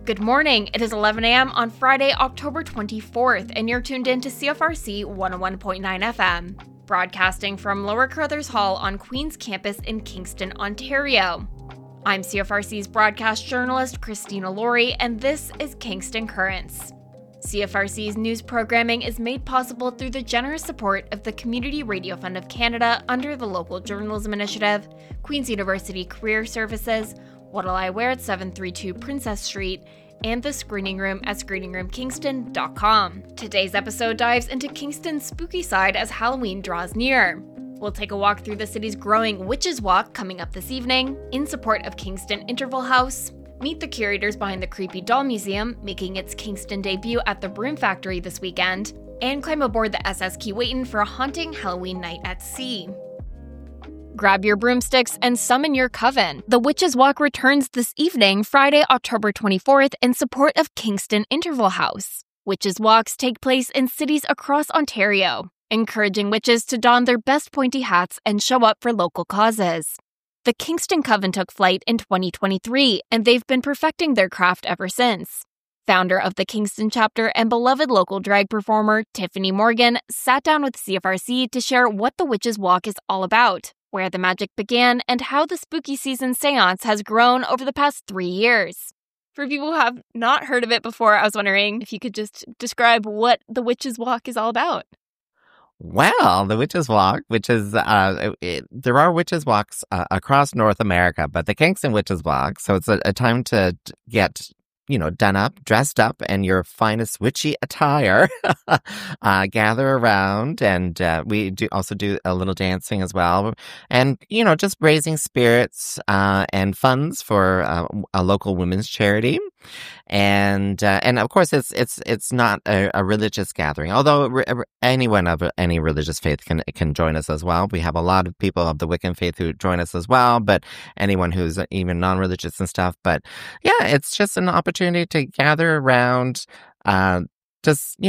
Good morning. It is 11 a.m. on Friday, October 24th, and you're tuned in to CFRC 101.9 FM, broadcasting from Lower Carruthers Hall on Queen's Campus in Kingston, Ontario. I'm CFRC's broadcast journalist, Christina Laurie, and this is Kingston Currents. CFRC's news programming is made possible through the generous support of the Community Radio Fund of Canada under the Local Journalism Initiative, Queen's University Career Services, What'll I Wear at 732 Princess Street, and the Screening Room at screeningroomkingston.com. Today's episode dives into Kingston's spooky side as Halloween draws near. We'll take a walk through the city's growing Witches Walk coming up this evening, in support of Kingston Interval House, meet the curators behind the Creepy Doll Museum, making its Kingston debut at the Broom Factory this weekend, and climb aboard the SS Keewatin for a haunting Halloween night at sea. Grab your broomsticks and summon your coven. The Witches Walk returns this evening, Friday, October 24th, in support of Kingston Interval House. Witches Walks take place in cities across Ontario, encouraging witches to don their best pointy hats and show up for local causes. The Kingston Coven took flight in 2023, and they've been perfecting their craft ever since. Founder of the Kingston chapter and beloved local drag performer Tiffany Morgan sat down with CFRC to share what the Witches Walk is all about, where the magic began, and how the spooky season seance has grown over the past 3 years. For people who have not heard of it before, I was wondering if you could just describe what the Witches Walk is all about. Well, the Witches Walk, which is, there are Witches Walks across North America, but the Kingston Witches Walk, so it's a time to get, done up, dressed up in your finest witchy attire, gather around, and we also do a little dancing as well, and, just raising spirits and funds for a local women's charity. And of course, it's not a religious gathering, although anyone of any religious faith can join us as well. We have a lot of people of the Wiccan faith who join us as well, but anyone who's even non-religious and stuff. But yeah, it's just an opportunity to gather around, just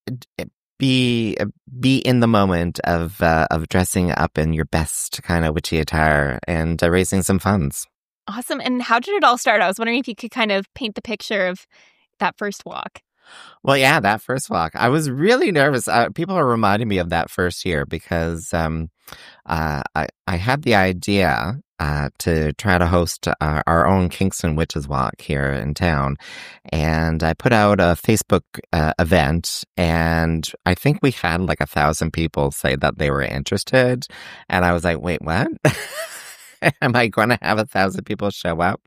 be in the moment of dressing up in your best kind of witchy attire and raising some funds. Awesome. And how did it all start? I was wondering if you could kind of paint the picture of that first walk. Well, yeah, that first walk. I was really nervous. People are reminding me of that first year because I had the idea to try to host our own Kingston Witches Walk here in town. And I put out a Facebook event, and I think we had like 1,000 people say that they were interested. And I was like, wait, what? Am I going to have 1,000 people show up?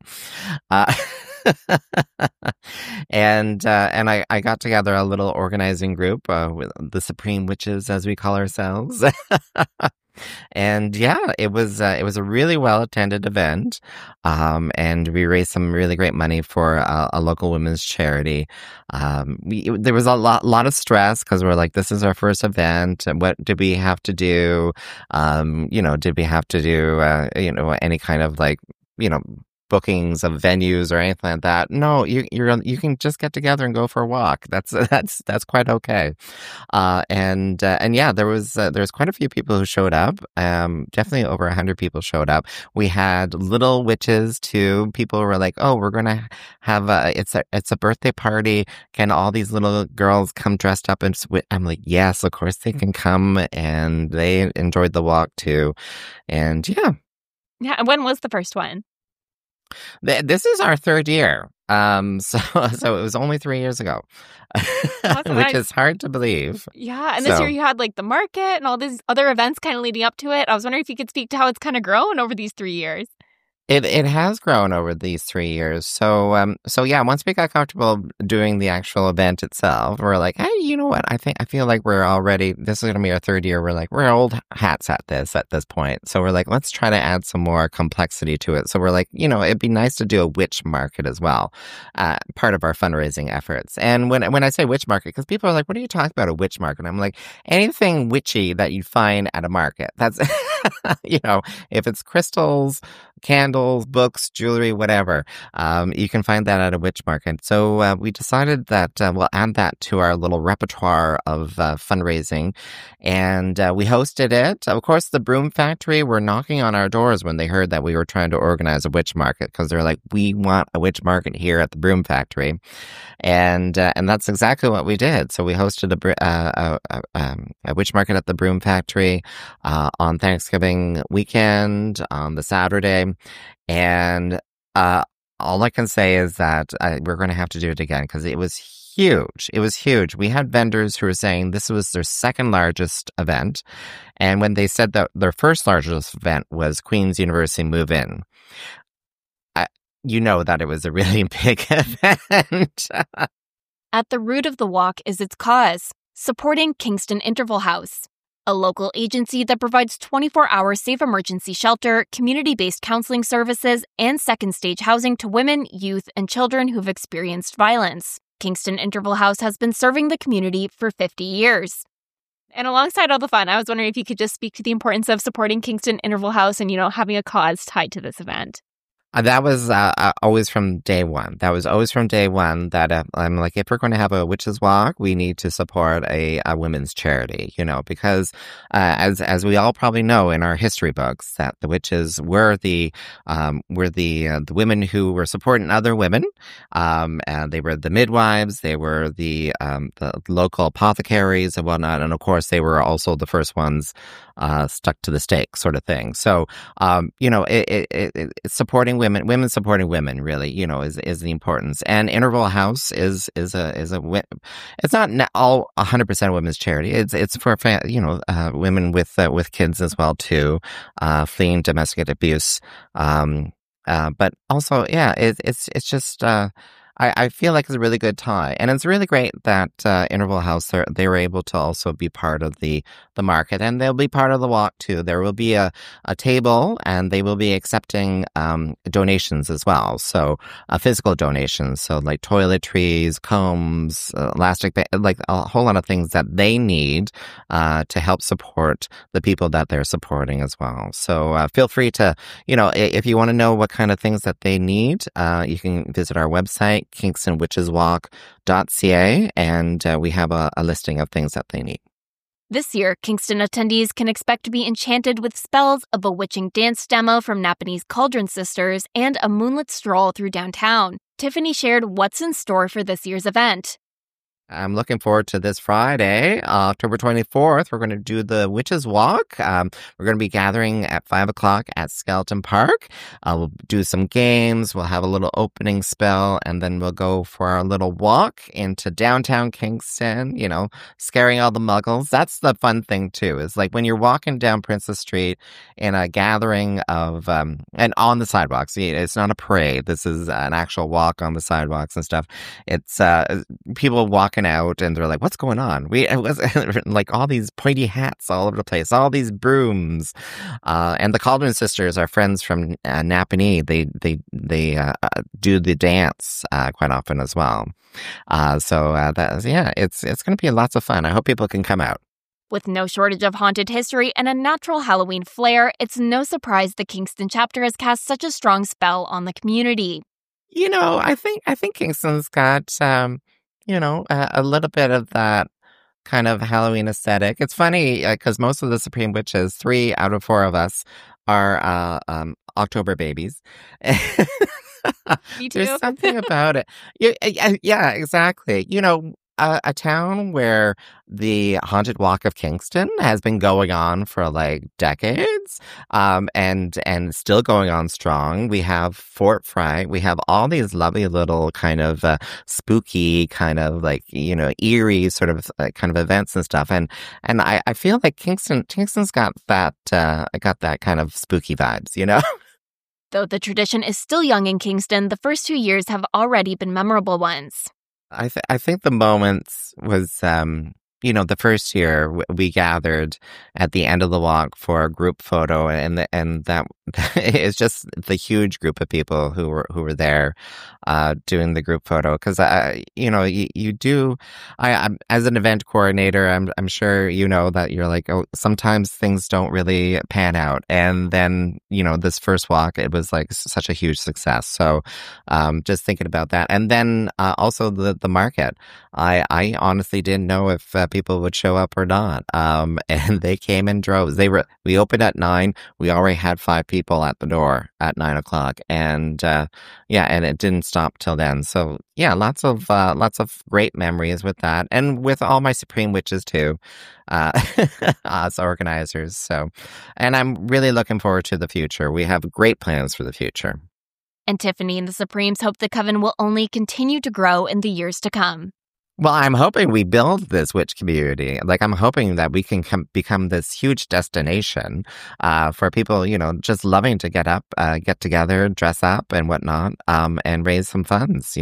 And I got together a little organizing group with the Supreme Witches, as we call ourselves. And yeah, it was a really well attended event, and we raised some really great money for a local women's charity. There was a lot of stress because we're like, this is our first event. What did we have to do? Did we have to do any kind of bookings of venues or anything like that? No, you can just get together and go for a walk. That's quite okay. And yeah, there was quite a few people who showed up. Definitely over 100 people showed up. We had little witches too. People were like, "Oh, we're gonna have it's a birthday party. Can all these little girls come dressed up?" And I'm like, "Yes, of course they can come." And they enjoyed the walk too. And yeah. Yeah. And when was the first one? This is our third year. So it was only 3 years ago, which is hard to believe. Yeah. And this year you had the market and all these other events kind of leading up to it. I was wondering if you could speak to how it's kind of grown over these 3 years. It has grown over these 3 years. So yeah, once we got comfortable doing the actual event itself, we're like, hey, you know what? I feel like we're already, this is going to be our third year. We're old hats at this point. So we're like, let's try to add some more complexity to it. So we're like, it'd be nice to do a witch market as well, part of our fundraising efforts. And when I say witch market, because people are like, what are you talking about, a witch market? I'm like, anything witchy that you find at a market. That's, if it's crystals, candles, books, jewelry, whatever. You can find that at a witch market. So we decided that we'll add that to our little repertoire of fundraising. And we hosted it. Of course, the Broom Factory were knocking on our doors when they heard that we were trying to organize a witch market, because they're like, we want a witch market here at the Broom Factory. And that's exactly what we did. So we hosted a witch market at the Broom Factory on Thanksgiving weekend on the Saturday. And all I can say is that we're going to have to do it again, because it was huge. It was huge. We had vendors who were saying this was their second largest event. And when they said that their first largest event was Queen's University Move-In, you know that it was a really big event. At the root of the walk is its cause, supporting Kingston Interval House, a local agency that provides 24-hour safe emergency shelter, community-based counseling services, and second-stage housing to women, youth, and children who've experienced violence. Kingston Interval House has been serving the community for 50 years. And alongside all the fun, I was wondering if you could just speak to the importance of supporting Kingston Interval House and, having a cause tied to this event. That was always from day one. That was always from day one that I'm like, if we're going to have a witches walk, we need to support a women's charity, because as we all probably know in our history books, that the witches were the women who were supporting other women. And they were the midwives, they were the local apothecaries and whatnot, and of course they were also the first ones stuck to the stake, sort of thing. So it's supporting women supporting women, really, is the importance. And Interval House is it's not all 100% women's charity. It's for women with kids as well too, fleeing domestic abuse. But also, yeah, it's just. I feel like it's a really good tie, and it's really great that Interval House they were able to also be part of the market, and they'll be part of the walk too. There will be a table, and they will be accepting donations as well. So physical donations, so like toiletries, combs, elastic, like a whole lot of things that they need to help support the people that they're supporting as well. So feel free to, if you want to know what kind of things that they need, you can visit our website, kingstonwitcheswalk.ca, and we have a listing of things that they need. This year, Kingston attendees can expect to be enchanted with spells, a bewitching dance demo from Napanese Cauldron Sisters, and a moonlit stroll through downtown. Tiffany shared what's in store for this year's event. I'm looking forward to this Friday, October 24th. We're going to do the Witches Walk. We're going to be gathering at 5 o'clock at Skelton Park. We'll do some games. We'll have a little opening spell, and then we'll go for our little walk into downtown Kingston, scaring all the muggles. That's the fun thing, too, is like when you're walking down Princess Street in a gathering of, and on the sidewalks. It's not a parade. This is an actual walk on the sidewalks and stuff. It's people walking out, and they're like, what's going on? It was like all these pointy hats all over the place, all these brooms, and the Cauldron Sisters are friends from Napanee. They do the dance quite often as well. It's going to be lots of fun. I hope people can come out. With no shortage of haunted history and a natural Halloween flair, it's no surprise the Kingston chapter has cast such a strong spell on the community. I think Kingston's got a little bit of that kind of Halloween aesthetic. It's funny because most of the Supreme Witches, 3 out of 4 of us, are October babies. Me too. There's something about it. Yeah, exactly. A town where the Haunted Walk of Kingston has been going on for like decades, and still going on strong. We have Fort Fright. We have all these lovely little kind of spooky, kind of like eerie sort of kind of events and stuff. And I feel like Kingston's got that kind of spooky vibes. Though the tradition is still young in Kingston, the first 2 years have already been memorable ones. I think the moments was the first year we gathered at the end of the walk for a group photo, and that is just the huge group of people who were there, doing the group photo. Because you do, I'm as an event coordinator, I'm sure you know that you're like, oh, sometimes things don't really pan out, and then this first walk, it was like such a huge success. So, just thinking about that, and then also the market. I honestly didn't know if people would show up or not. And they came in droves. We opened at 9. We already had 5 people at the door at 9 o'clock, and and it didn't stop till then. So yeah, lots of great memories with that, and with all my Supreme Witches too, as organizers. So, and I'm really looking forward to the future. We have great plans for the future. And Tiffany and the Supremes hope the coven will only continue to grow in the years to come. Well, I'm hoping we build this witch community. Like, I'm hoping that we can become this huge destination for people, just loving to get together, dress up and whatnot, and raise some funds.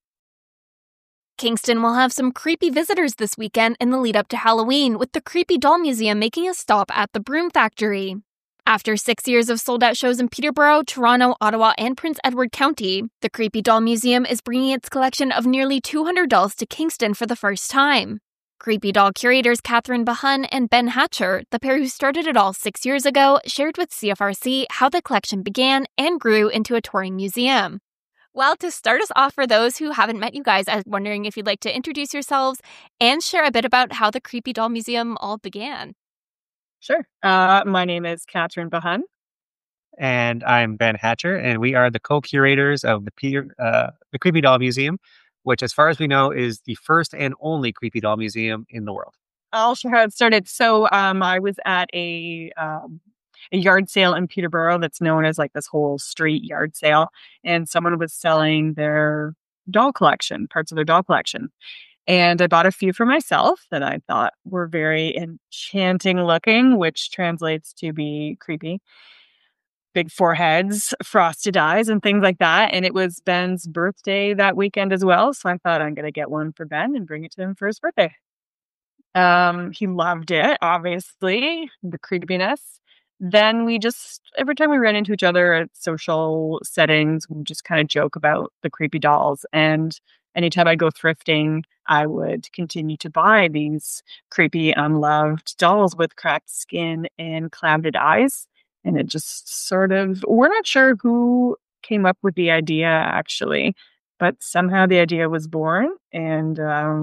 Kingston will have some creepy visitors this weekend in the lead up to Halloween, with the Creepy Doll Museum making a stop at the Broom Factory. After 6 years of sold-out shows in Peterborough, Toronto, Ottawa, and Prince Edward County, the Creepy Doll Museum is bringing its collection of nearly 200 dolls to Kingston for the first time. Creepy Doll curators Catherine Bahun and Ben Hatcher, the pair who started it all 6 years ago, shared with CFRC how the collection began and grew into a touring museum. Well, to start us off, for those who haven't met you guys, I'm wondering if you'd like to introduce yourselves and share a bit about how the Creepy Doll Museum all began. Sure. My name is Catherine Bahun. And I'm Ben Hatcher, and we are the co-curators of the Creepy Doll Museum, which, as far as we know, is the first and only Creepy Doll Museum in the world. I'll share how it started. So I was at a yard sale in Peterborough that's known as like this whole street yard sale, and someone was selling their doll collection, parts of their doll collection. And I bought a few for myself that I thought were very enchanting looking, which translates to be creepy. Big foreheads, frosted eyes, and things like that. And it was Ben's birthday that weekend as well. So I thought I'm going to get one for Ben and bring it to him for his birthday. He loved it, obviously, the creepiness. Then we just, every time we ran into each other at social settings, we just kind of joke about the creepy dolls. And anytime I go thrifting, I would continue to buy these creepy, unloved dolls with cracked skin and clouded eyes. And it just sort of, we're not sure who came up with the idea, actually, but somehow the idea was born. And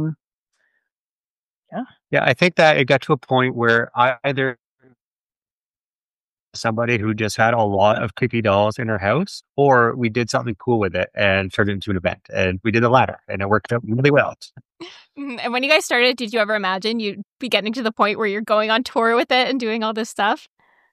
Yeah, I think that it got to a point where either somebody who just had a lot of creepy dolls in her house, or we did something cool with it and turned it into an event. And we did the latter, and it worked out really well. And when you guys started, did you ever imagine you'd be getting to the point where you're going on tour with it and doing all this stuff?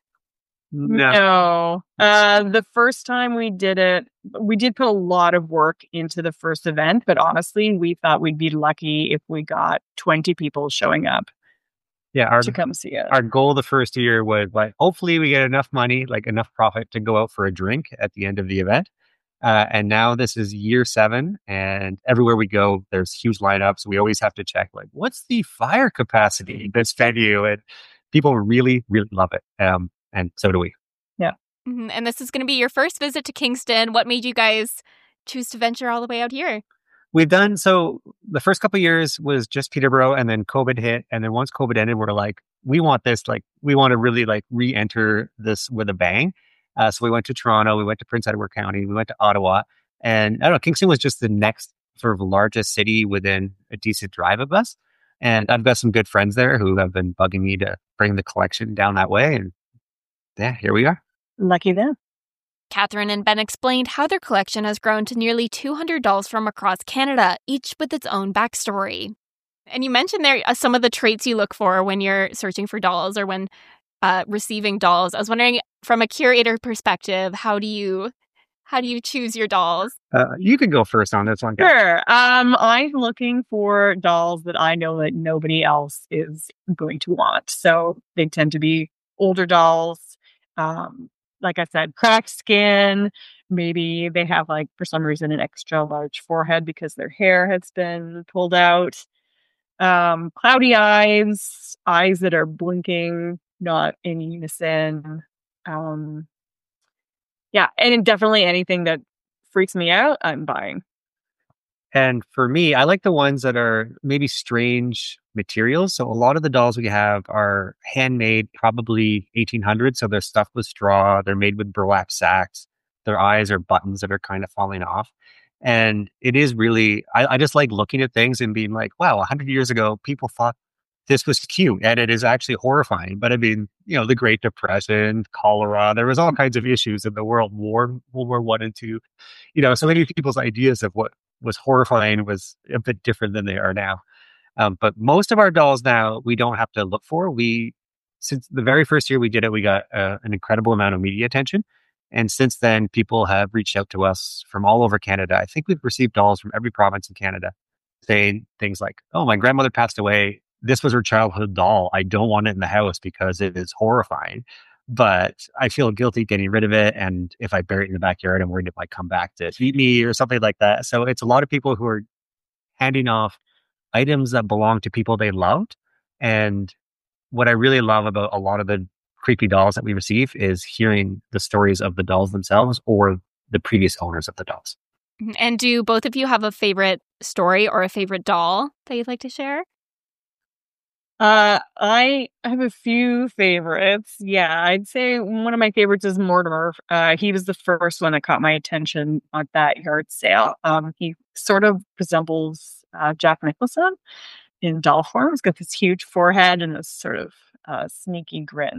No. The first time we did it, we did put a lot of work into the first event, but honestly, we thought we'd be lucky if we got 20 people showing up. Yeah, to come see it. Our goal the first year was like, hopefully we get enough money, like enough profit to go out for a drink at the end of the event. And now this is year 7, and everywhere we go, there's huge lineups. We always have to check, like, what's the fire capacity in this venue? And people really, really love it. And so do we. Yeah. Mm-hmm. And this is going to be your first visit to Kingston. What made you guys choose to venture all the way out here? We've done, so the first couple of years was just Peterborough, and then COVID hit. And then once COVID ended, we're like, we want this, like, we want to really like re-enter this with a bang. So we went to Toronto, we went to Prince Edward County, we went to Ottawa, and I don't know, Kingston was just the next sort of largest city within a decent drive of us. And I've got some good friends there who have been bugging me to bring the collection down that way. And yeah, here we are. Lucky them. Catherine and Ben explained how their collection has grown to nearly 200 dolls from across Canada, each with its own backstory. And you mentioned there some of the traits you look for when you're searching for dolls or when receiving dolls. I was wondering, from a curator perspective, how do you choose your dolls? You can go first on this one. Sure. I'm looking for dolls that I know that nobody else is going to want. So they tend to be older dolls. Like I said, cracked skin. Maybe they have, like, for some reason, an extra large forehead because their hair has been pulled out. Cloudy eyes that are blinking, not in unison. Um, yeah, and definitely anything that freaks me out, I'm buying. And for me, I like the ones that are maybe strange materials. So a lot of the dolls we have are handmade, probably 1800. So they're stuffed with straw. They're made with burlap sacks. Their eyes are buttons that are kind of falling off. And it is really, I just like looking at things and being like, wow, 100 years ago, people thought this was cute. And it is actually horrifying. But I mean, the Great Depression, cholera, there was all kinds of issues in the world, World War One and Two. So many people's ideas of what was horrifying was a bit different than they are now. But most of our dolls now, we don't have to look for. Since the very first year we did it, we got an incredible amount of media attention. And since then, people have reached out to us from all over Canada. I think we've received dolls from every province in Canada saying things like, oh, my grandmother passed away. This was her childhood doll. I don't want it in the house because it is horrifying. But I feel guilty getting rid of it. And if I bury it in the backyard, I'm worried it might come back to eat me or something like that. So it's a lot of people who are handing off items that belong to people they loved. And what I really love about a lot of the creepy dolls that we receive is hearing the stories of the dolls themselves or the previous owners of the dolls. And do both of you have a favorite story or a favorite doll that you'd like to share? I have a few favorites. Yeah, I'd say one of my favorites is Mortimer. He was the first one that caught my attention at that yard sale. He sort of resembles Jack Nicholson in doll form. He's got this huge forehead and this sort of sneaky grin.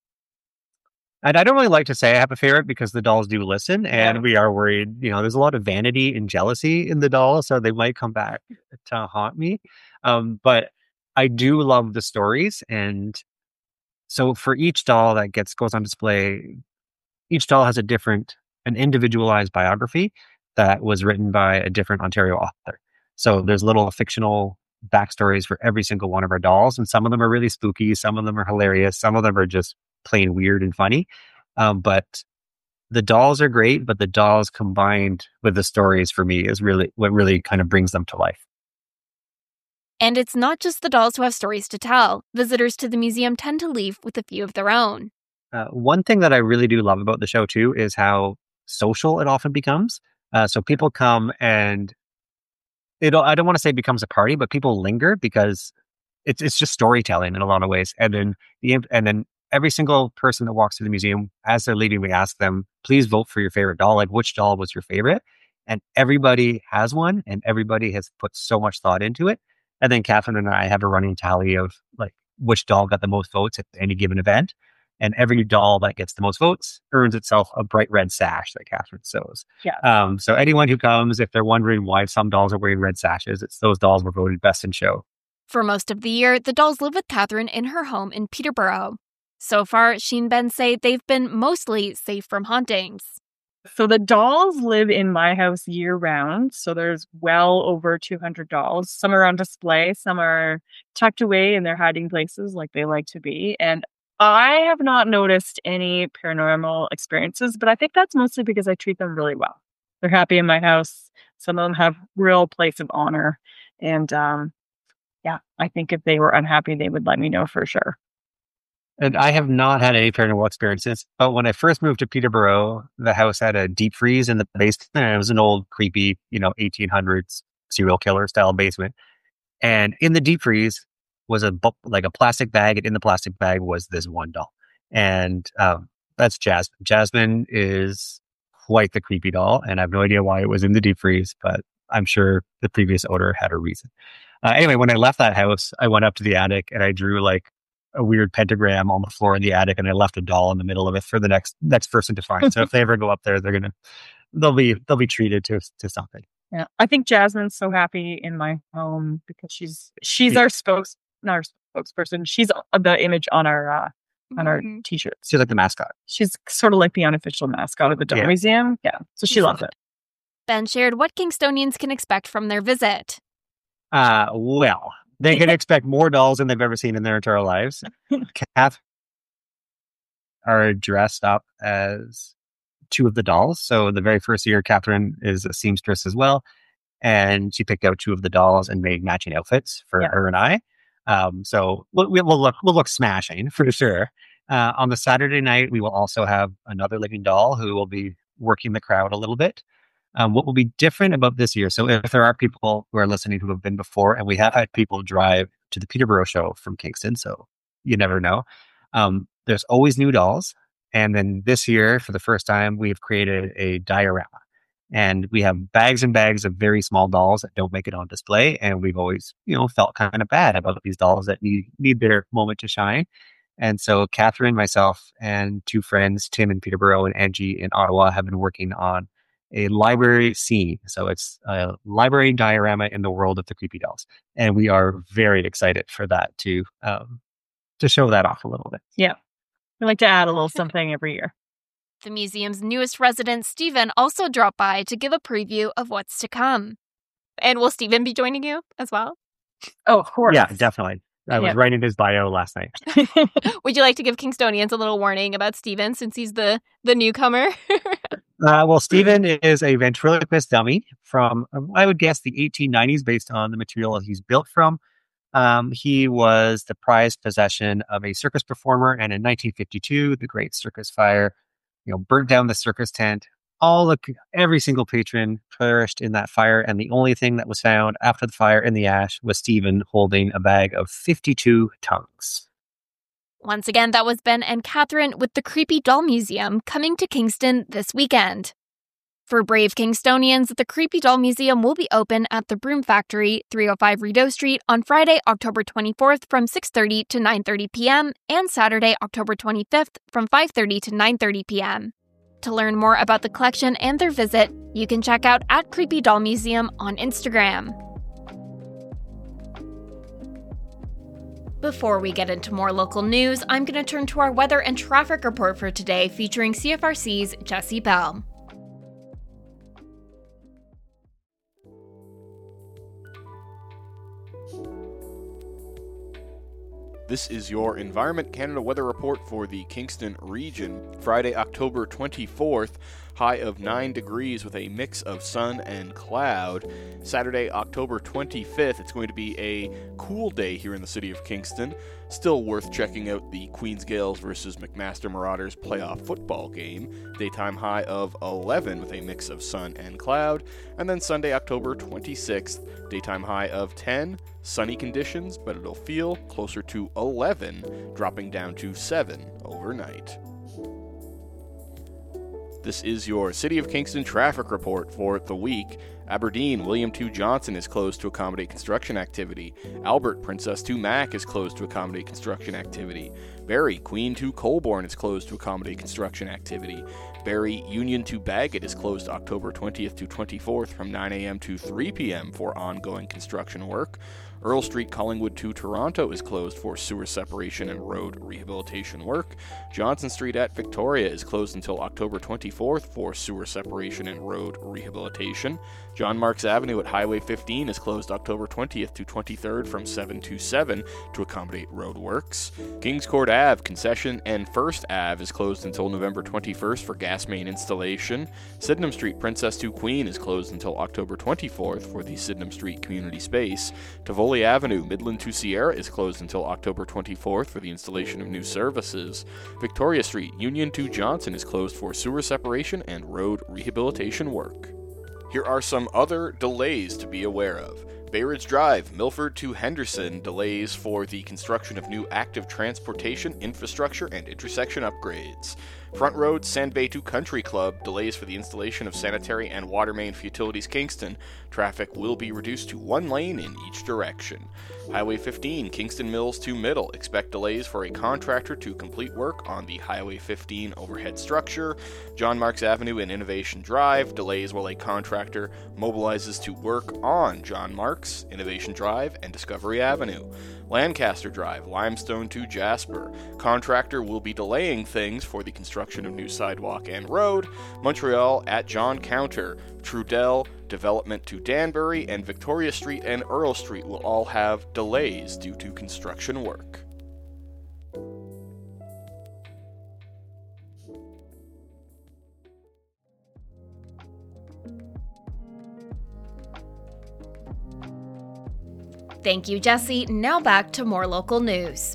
And I don't really like to say I have a favorite because the dolls do listen and Yeah. we are worried, there's a lot of vanity and jealousy in the dolls, so they might come back to haunt me. But I do love the stories. And so for each doll that goes on display, each doll has an individualized biography that was written by a different Ontario author. So there's little fictional backstories for every single one of our dolls. And some of them are really spooky. Some of them are hilarious. Some of them are just plain weird and funny. But the dolls are great, but the dolls combined with the stories for me is really what really kind of brings them to life. And it's not just the dolls who have stories to tell. Visitors to the museum tend to leave with a few of their own. One thing that I really do love about the show too is how social it often becomes. So people come and I don't want to say it becomes a party, but people linger because it's just storytelling in a lot of ways. And then every single person that walks through the museum, as they're leaving, we ask them, please vote for your favorite doll. Like, which doll was your favorite? And everybody has one, and everybody has put so much thought into it. And then Catherine and I have a running tally of like which doll got the most votes at any given event. And every doll that gets the most votes earns itself a bright red sash that Catherine sews. Yeah. So anyone who comes, if they're wondering why some dolls are wearing red sashes, it's those dolls were voted best in show. For most of the year, the dolls live with Catherine in her home in Peterborough. So far, she and Ben say they've been mostly safe from hauntings. So the dolls live in my house year round. So there's well over 200 dolls. Some are on display, some are tucked away in their hiding places like they like to be. And I have not noticed any paranormal experiences, but I think that's mostly because I treat them really well. They're happy in my house. Some of them have real place of honor. And yeah, I think if they were unhappy, they would let me know for sure. And I have not had any paranormal experiences, but when I first moved to Peterborough, the house had a deep freeze in the basement. And it was an old, creepy, 1800s serial killer style basement. And in the deep freeze was a plastic bag, and in the plastic bag was this one doll. And that's Jasmine. Jasmine is quite the creepy doll, and I have no idea why it was in the deep freeze, but I'm sure the previous owner had a reason. Anyway, when I left that house, I went up to the attic and I drew like a weird pentagram on the floor in the attic, and I left a doll in the middle of it for the next person to find. So if they ever go up there, they'll be treated to something. Yeah, I think Jasmine's so happy in my home because she's our not our spokesperson. She's the image on our t-shirts. She's like the mascot. She's sort of like the unofficial mascot of the Doll Museum. Yeah, so she loves it. Ben shared what Kingstonians can expect from their visit. Well, they can expect more dolls than they've ever seen in their entire lives. Kath are dressed up as two of the dolls. So the very first year, Catherine is a seamstress as well. and she picked out two of the dolls and made matching outfits for her and I. So we'll look smashing for sure. On the Saturday night, we will also have another living doll who will be working the crowd a little bit. What will be different about this year? So if there are people who are listening who have been before, and we have had people drive to the Peterborough show from Kingston, so you never know. There's always new dolls. And then this year, for the first time, we've created a diorama. And we have bags and bags of very small dolls that don't make it on display. And we've always, felt kind of bad about these dolls that need their moment to shine. And so Catherine, myself, and two friends, Tim in Peterborough and Angie in Ottawa, have been working on a library scene. So it's a library diorama in the world of the creepy dolls. And we are very excited for that to show that off a little bit. Yeah. We like to add a little something every year. The museum's newest resident, Stephen, also dropped by to give a preview of what's to come. And will Stephen be joining you as well? Oh, of course. Yeah, definitely. I was writing his bio last night. Would you like to give Kingstonians a little warning about Stephen since he's the newcomer? Well, Stephen is a ventriloquist dummy from, I would guess, the 1890s based on the material he's built from. He was the prized possession of a circus performer, and in 1952, the Great Circus Fire, burnt down the circus tent. Every single patron perished in that fire, and the only thing that was found after the fire in the ash was Stephen holding a bag of 52 tongues. Once again, that was Ben and Catherine with the Creepy Doll Museum coming to Kingston this weekend. For brave Kingstonians, the Creepy Doll Museum will be open at the Broom Factory, 305 Rideau Street, on Friday, October 24th from 6:30 to 9:30 p.m. and Saturday, October 25th from 5:30 to 9:30 p.m. To learn more about the collection and their visit, you can check out @CreepyDollMuseum on Instagram. Before we get into more local news, I'm going to turn to our weather and traffic report for today, featuring CFRC's Jessie Bell. This is your Environment Canada weather report for the Kingston region. Friday, October 24th, high of 9 degrees with a mix of sun and cloud. Saturday, October 25th, it's going to be a cool day here in the city of Kingston. Still worth checking out the Queen's Gales versus McMaster Marauders playoff football game. Daytime high of 11 with a mix of sun and cloud. And then Sunday, October 26th, daytime high of 10. Sunny conditions, but it'll feel closer to 11, dropping down to 7 overnight. This is your City of Kingston traffic report for the week. Aberdeen, William II Johnson is closed to accommodate construction activity. Albert, Princess II Mac is closed to accommodate construction activity. Barrie, Queen II Colborne is closed to accommodate construction activity. Barrie, Union to Bagot is closed October 20th to 24th from 9 a.m. to 3 p.m. for ongoing construction work. Earl Street, Collingwood to Toronto is closed for sewer separation and road rehabilitation work. Johnson Street at Victoria is closed until October 24th for sewer separation and road rehabilitation. John Marks Avenue at Highway 15 is closed October 20th to 23rd from 7 to 7 to accommodate road works. Kings Court Ave, Concession and First Ave is closed until November 21st for gas main installation. Sydenham Street, Princess II Queen is closed until October 24th for the Sydenham Street community space. Tivoli Avenue, Midland to Sierra is closed until October 24th for the installation of new services. Victoria Street, Union to Johnson is closed for sewer separation and road rehabilitation work. Here are some other delays to be aware of. Bay Ridge Drive, Milford to Henderson, delays for the construction of new active transportation, infrastructure, and intersection upgrades. Front Road, Sand Bay to Country Club, delays for the installation of sanitary and water main for Utilities Kingston. Traffic will be reduced to one lane in each direction. Highway 15, Kingston Mills to Middle, expect delays for a contractor to complete work on the Highway 15 overhead structure. John Marks Avenue and Innovation Drive, delays while a contractor mobilizes to work on John Marks, Innovation Drive, and Discovery Avenue. Lancaster Drive, Limestone to Jasper. Contractor will be delaying things for the construction of new sidewalk and road. Montreal at John Counter. Trudell, Development to Danbury, and Victoria Street and Earl Street will all have delays due to construction work. Thank you, Jesse. Now back to more local news.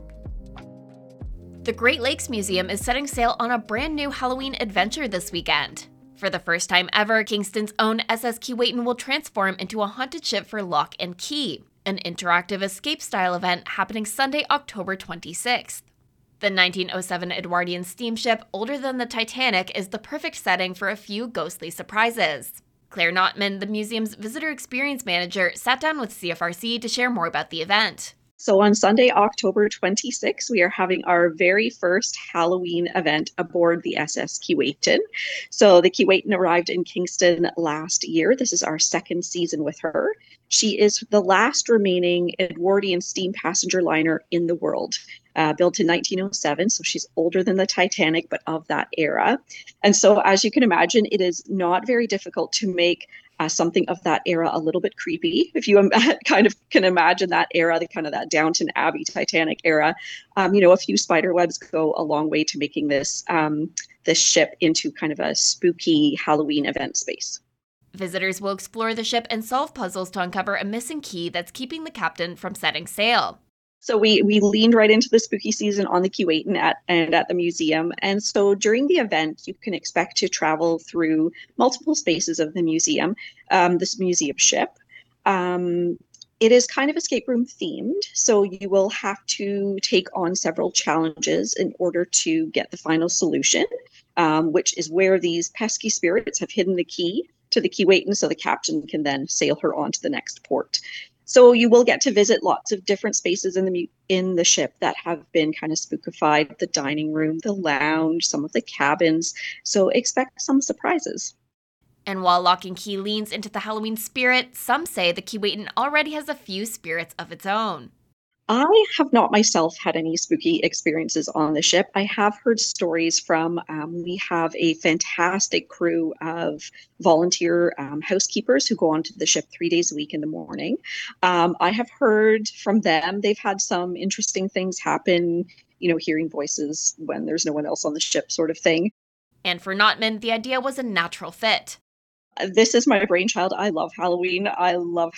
The Great Lakes Museum is setting sail on a brand new Halloween adventure this weekend. For the first time ever, Kingston's own SS Keewatin will transform into a haunted ship for Lock and Key, an interactive escape-style event happening Sunday, October 26th. The 1907 Edwardian steamship, older than the Titanic, is the perfect setting for a few ghostly surprises. Claire Notman, the museum's visitor experience manager, sat down with CFRC to share more about the event. So on Sunday, October 26th, we are having our very first Halloween event aboard the SS Keewatin. So the Keewatin arrived in Kingston last year. This is our second season with her. She is the last remaining Edwardian steam passenger liner in the world. Built in 1907, so she's older than the Titanic, but of that era. And so, as you can imagine, it is not very difficult to make something of that era a little bit creepy. If you kind of can imagine that era, the kind of that Downton Abbey Titanic era, a few spider webs go a long way to making this ship into kind of a spooky Halloween event space. Visitors will explore the ship and solve puzzles to uncover a missing key that's keeping the captain from setting sail. So we leaned right into the spooky season on the Keewatin and at the museum. And so during the event, you can expect to travel through multiple spaces of the museum, this museum ship. It is kind of escape room themed, so you will have to take on several challenges in order to get the final solution, which is where these pesky spirits have hidden the key to the Keewatin so the captain can then sail her on to the next port. So you will get to visit lots of different spaces in the ship that have been kind of spookified, the dining room, the lounge, some of the cabins. So expect some surprises. And while Lock and Key leans into the Halloween spirit, some say the Keewatin already has a few spirits of its own. I have not myself had any spooky experiences on the ship. I have heard stories from, we have a fantastic crew of volunteer housekeepers who go onto the ship 3 days a week in the morning. I have heard from them, they've had some interesting things happen, hearing voices when there's no one else on the ship sort of thing. And for Notman, the idea was a natural fit. This is my brainchild. I love Halloween. I love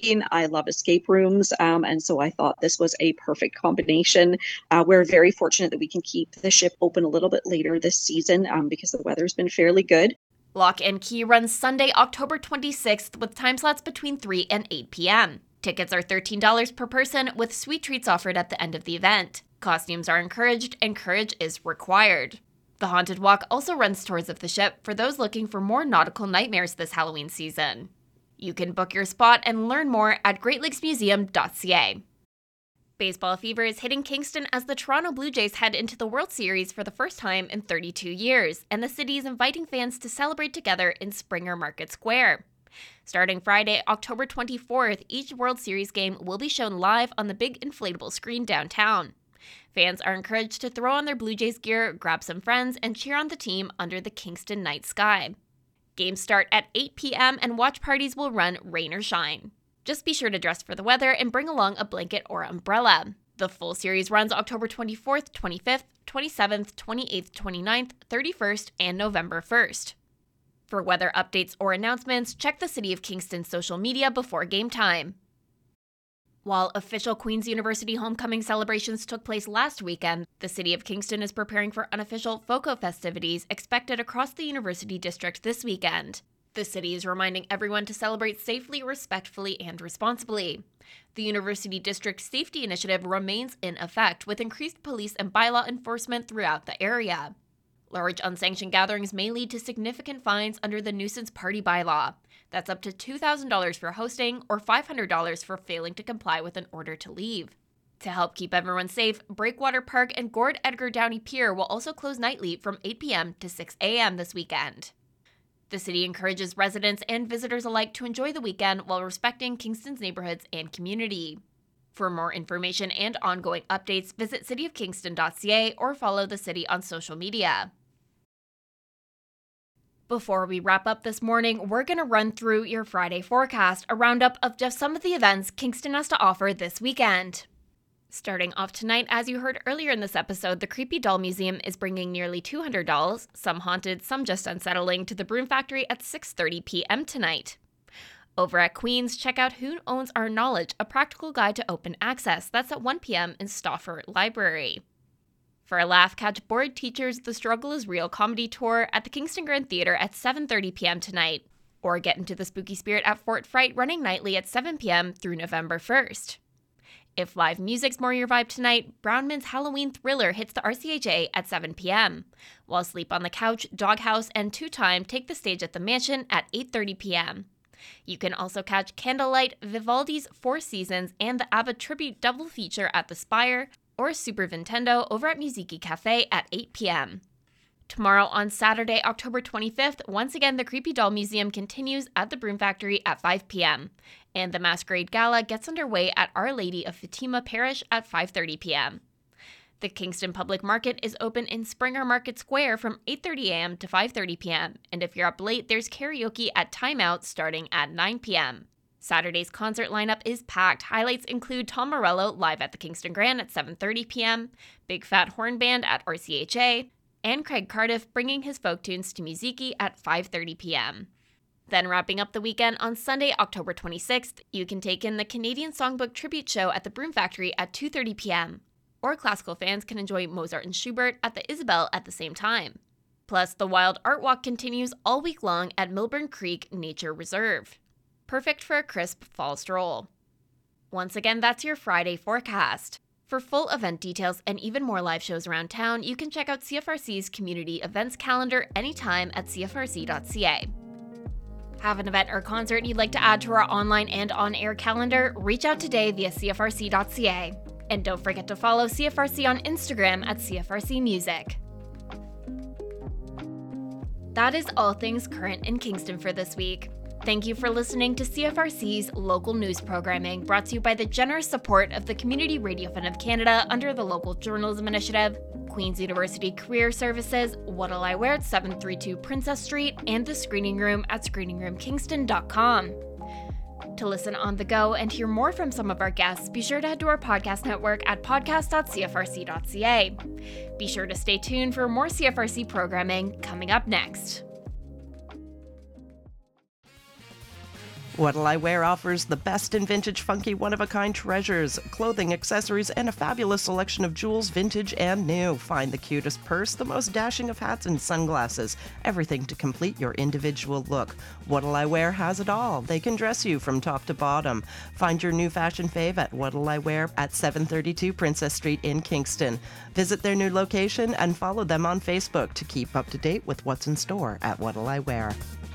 escape rooms. And so I thought this was a perfect combination. We're very fortunate that we can keep the ship open a little bit later this season because the weather's been fairly good. Lock and Key runs Sunday, October 26th with time slots between 3 and 8 p.m. Tickets are $13 per person with sweet treats offered at the end of the event. Costumes are encouraged and courage is required. The Haunted Walk also runs tours of the ship for those looking for more nautical nightmares this Halloween season. You can book your spot and learn more at greatlakesmuseum.ca. Baseball fever is hitting Kingston as the Toronto Blue Jays head into the World Series for the first time in 32 years, and the city is inviting fans to celebrate together in Springer Market Square. Starting Friday, October 24th, each World Series game will be shown live on the big inflatable screen downtown. Fans are encouraged to throw on their Blue Jays gear, grab some friends, and cheer on the team under the Kingston night sky. Games start at 8 p.m. and watch parties will run rain or shine. Just be sure to dress for the weather and bring along a blanket or umbrella. The full series runs October 24th, 25th, 27th, 28th, 29th, 31st, and November 1st. For weather updates or announcements, check the City of Kingston's social media before game time. While official Queen's University homecoming celebrations took place last weekend, the City of Kingston is preparing for unofficial FOCO festivities expected across the University District this weekend. The city is reminding everyone to celebrate safely, respectfully, and responsibly. The University District Safety Initiative remains in effect, with increased police and bylaw enforcement throughout the area. Large unsanctioned gatherings may lead to significant fines under the nuisance party bylaw. That's up to $2,000 for hosting or $500 for failing to comply with an order to leave. To help keep everyone safe, Breakwater Park and Gord Edgar Downey Pier will also close nightly from 8 p.m. to 6 a.m. this weekend. The city encourages residents and visitors alike to enjoy the weekend while respecting Kingston's neighborhoods and community. For more information and ongoing updates, visit cityofkingston.ca or follow the city on social media. Before we wrap up this morning, we're going to run through your Friday forecast, a roundup of just some of the events Kingston has to offer this weekend. Starting off tonight, as you heard earlier in this episode, the Creepy Doll Museum is bringing nearly 200 dolls, some haunted, some just unsettling, to the Broom Factory at 6:30 p.m. tonight. Over at Queen's, check out Who Owns Our Knowledge, a practical guide to open access. That's at 1 p.m. in Stauffer Library. For a laugh, catch Bored Teachers' The Struggle is Real comedy tour at the Kingston Grand Theatre at 7:30 p.m. tonight. Or get into the spooky spirit at Fort Fright, running nightly at 7 p.m. through November 1st. If live music's more your vibe tonight, Brownman's Halloween Thriller hits the RCHA at 7 p.m., while Sleep on the Couch, Doghouse, and Two Time take the stage at the Mansion at 8:30 p.m. You can also catch Candlelight, Vivaldi's Four Seasons, and the ABBA tribute double feature at the Spire, or Super Nintendo over at Musiki Cafe at 8 p.m. Tomorrow on Saturday, October 25th, once again the Creepy Doll Museum continues at the Broom Factory at 5 p.m., and the Masquerade Gala gets underway at Our Lady of Fatima Parish at 5:30 p.m. The Kingston Public Market is open in Springer Market Square from 8:30 a.m. to 5:30 p.m., and if you're up late, there's karaoke at Timeout starting at 9 p.m. Saturday's concert lineup is packed. Highlights include Tom Morello live at the Kingston Grand at 7:30 p.m., Big Fat Horn Band at RCHA, and Craig Cardiff bringing his folk tunes to Musiki at 5:30 p.m. Then wrapping up the weekend on Sunday, October 26th, you can take in the Canadian Songbook Tribute Show at the Broom Factory at 2:30 p.m., or classical fans can enjoy Mozart and Schubert at the Isabel at the same time. Plus, the Wild Art Walk continues all week long at Milburn Creek Nature Reserve. Perfect for a crisp fall stroll. Once again, that's your Friday forecast. For full event details and even more live shows around town, you can check out CFRC's community events calendar anytime at cfrc.ca. Have an event or concert you'd like to add to our online and on-air calendar? Reach out today via cfrc.ca. And don't forget to follow CFRC on Instagram at CFRC Music. That is all things current in Kingston for this week. Thank you for listening to CFRC's local news programming, brought to you by the generous support of the Community Radio Fund of Canada under the Local Journalism Initiative, Queen's University Career Services, What'll I Wear at 732 Princess Street, and the Screening Room at screeningroomkingston.com. To listen on the go and hear more from some of our guests, be sure to head to our podcast network at podcast.cfrc.ca. Be sure to stay tuned for more CFRC programming coming up next. What'll I Wear offers the best in vintage, funky, one-of-a-kind treasures, clothing, accessories, and a fabulous selection of jewels, vintage and new. Find the cutest purse, the most dashing of hats and sunglasses, everything to complete your individual look. What'll I Wear has it all. They can dress you from top to bottom. Find your new fashion fave at What'll I Wear at 732 Princess Street in Kingston. Visit their new location and follow them on Facebook to keep up to date with what's in store at What'll I Wear.